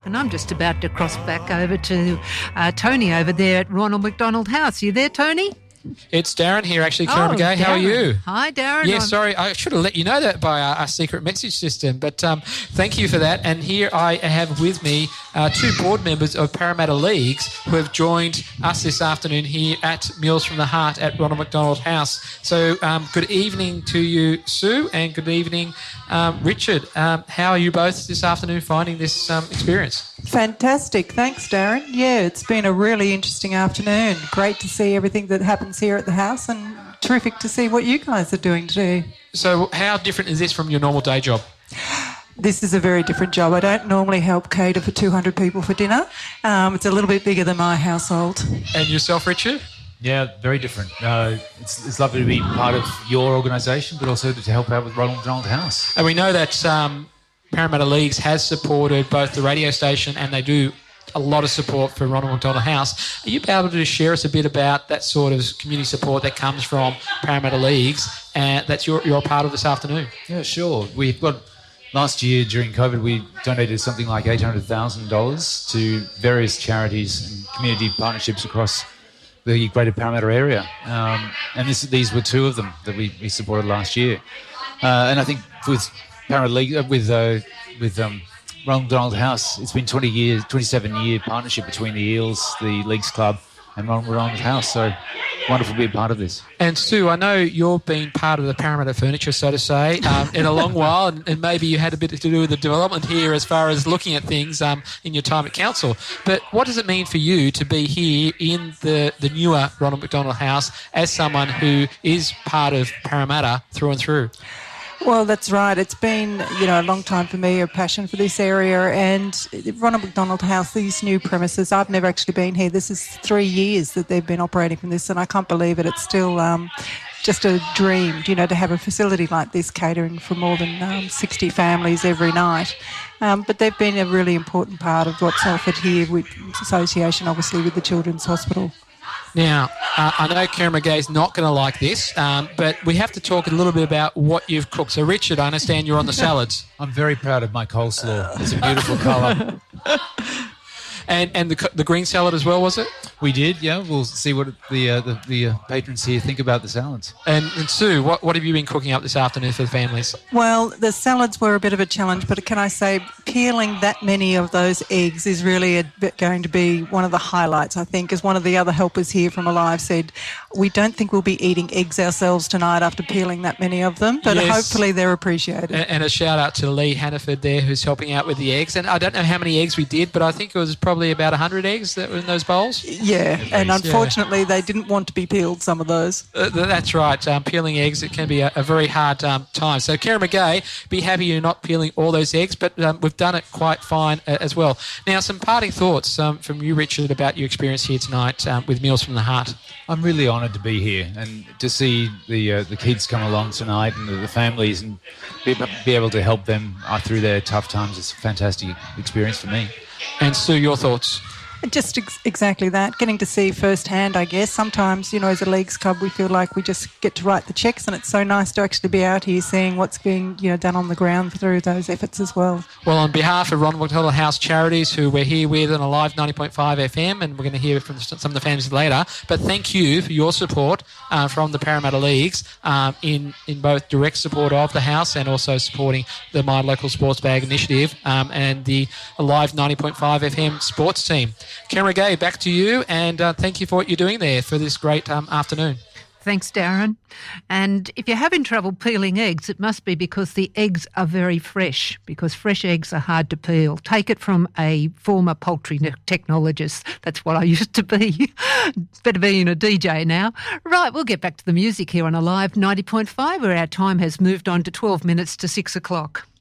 And I'm just about to cross back over to Tony over there at Ronald McDonald House. You there, Tony? It's Darren here, actually. Karen McGay, how are you? Hi, Darren. Yeah, sorry, I should have let you know that by our secret message system, but thank you for that. And here I have with me two board members of Parramatta Leagues who have joined us this afternoon here at Meals from the Heart at Ronald McDonald House. So good evening to you, Sue, and good evening, Richard. How are you both this afternoon finding this experience? Fantastic. Thanks, Darren. Yeah, it's been a really interesting afternoon. Great to see everything that happens here at the house and terrific to see what you guys are doing today. So how different is this from your normal day job? This is a very different job. I don't normally help cater for 200 people for dinner. It's a little bit bigger than my household. And yourself, Richard? Yeah, very different. It's lovely to be part of your organisation, but also to help out with Ronald McDonald House. And we know that Parramatta Leagues has supported both the radio station and they do a lot of support for Ronald McDonald House. Are you able to share us a bit about that sort of community support that comes from Parramatta Leagues and that you're a part of this afternoon? Yeah, sure. We've got, last year during COVID, we donated something like $800,000 to various charities and community partnerships across the Greater Parramatta area. And these were two of them that we supported last year. And I think with Parramatta League, with Ronald McDonald House, it's been 27-year partnership between the Eels, the Leagues Club, and Ronald McDonald House. So wonderful to be a part of this. And Sue, I know you've been part of the Parramatta furniture, so to say, in a long while, and maybe you had a bit to do with the development here as far as looking at things in your time at council. But what does it mean for you to be here in the newer Ronald McDonald House as someone who is part of Parramatta through and through? Well, that's right. It's been, a long time for me, a passion for this area. And Ronald McDonald House, these new premises, I've never actually been here. This is 3 years that they've been operating from this, and I can't believe it. It's still just a dream, to have a facility like this catering for more than 60 families every night. But they've been a really important part of what's offered here with association, obviously, with the Children's Hospital. Now, I know Karen McGay's not going to like this, but we have to talk a little bit about what you've cooked. So, Richard, I understand you're on the salads. I'm very proud of my coleslaw. It's a beautiful colour. And the green salad as well, was it? We did, yeah. We'll see what the patrons here think about the salads. And Sue, what have you been cooking up this afternoon for the families? Well, the salads were a bit of a challenge, but can I say peeling that many of those eggs is really going to be one of the highlights, I think, as one of the other helpers here from Alive said. We don't think we'll be eating eggs ourselves tonight after peeling that many of them, but yes. Hopefully they're appreciated. And a shout out to Lee Hannaford there who's helping out with the eggs. And I don't know how many eggs we did, but I think it was probably about 100 eggs that were in those bowls. Yeah, and unfortunately they didn't want to be peeled, some of those. That's right. Peeling eggs, it can be a very hard time. So Karen McGay, be happy you're not peeling all those eggs, but we've done it quite fine as well. Now, some parting thoughts from you, Richard, about your experience here tonight with Meals from the Heart. I'm really honoured to be here and to see the kids come along tonight and the families and be able to help them through their tough times. It's a fantastic experience for me. And Sue, your thoughts? Just exactly that, getting to see firsthand, I guess. Sometimes, as a Leagues Club, we feel like we just get to write the cheques, and it's so nice to actually be out here seeing what's being done on the ground through those efforts as well. Well, on behalf of Ronald McDonald House Charities, who we're here with on Alive 90.5 FM, and we're going to hear from some of the families later, but thank you for your support from the Parramatta Leagues in both direct support of the house and also supporting the My Local Sports Bag initiative and the Alive 90.5 FM sports team. Karen McGay, back to you, and thank you for what you're doing there for this great afternoon. Thanks, Darren. And if you're having trouble peeling eggs, it must be because the eggs are very fresh, because fresh eggs are hard to peel. Take it from a former poultry technologist. That's what I used to be. Better being a DJ now. Right, we'll get back to the music here on Alive 90.5, where our time has moved on to 12 minutes to 6 o'clock.